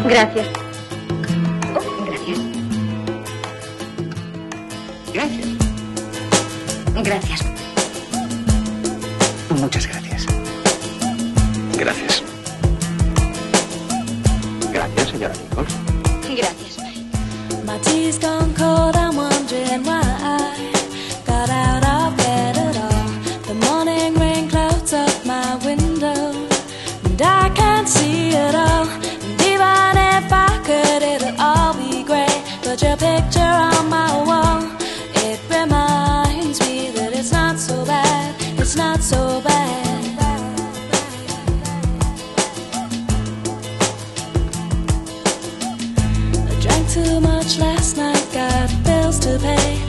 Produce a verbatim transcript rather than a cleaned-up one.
Gracias. Oh, gracias. Gracias. Gracias. Muchas gracias. Gracias. Gracias, señora Nichols. Gracias. My tea's gone cold, I'm wondering why I got out of bed at all. The morning rain clouds up my window, and I can't see it all. And even if I could, it'll all be grey. But your picture on my wall, it reminds me that it's not so bad, it's not so bad. I drank too much last night, got bills to pay.